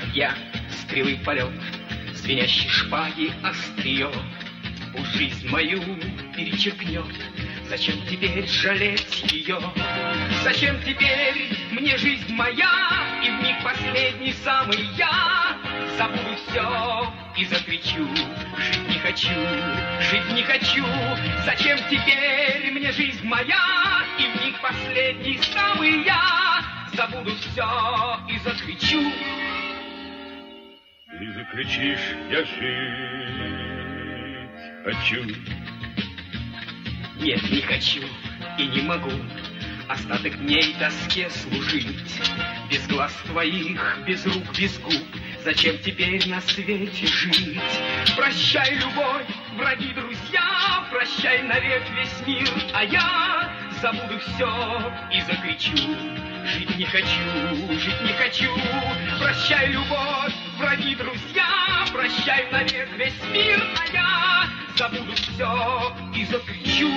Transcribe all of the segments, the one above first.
копья, стрелы полет, звенящей шпаги острие. Уж жизнь мою перечеркнет, зачем теперь жалеть ее? Зачем теперь мне жизнь моя, и в миг последний самый я забуду все и закричу: жить не хочу, жить не хочу. Зачем теперь мне жизнь моя, и в миг последний самый я забуду все и закричу. И закричишь: я жить хочу. Нет, не хочу и не могу остаток дней тоске служить. Без глаз твоих, без рук, без губ, зачем теперь на свете жить? Прощай, любовь, враги, друзья, прощай навек весь мир, а я забуду все и закричу: жить не хочу, жить не хочу. Прощай, любовь, враги, друзья, прощай навек весь мир, а я забуду все и закричу.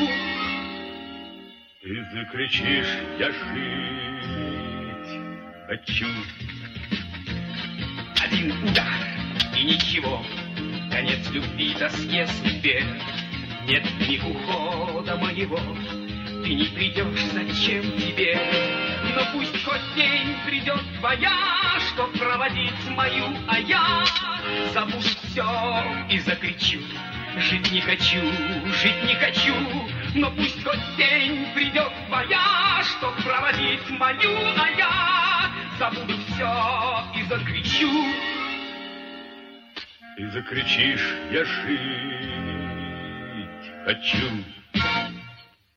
Ты закричишь: я жить хочу. Один удар и ничего, конец любви, тоске, судьбе. Нет в них ухода моего, ты не придешь, зачем тебе? Но пусть хоть день придет твоя, чтоб проводить мою, а я забуду все и закричу: жить не хочу, жить не хочу. Но пусть хоть день придет твоя, чтоб проводить мою, а я забуду все и закричу. Ты закричишь: я жить хочу.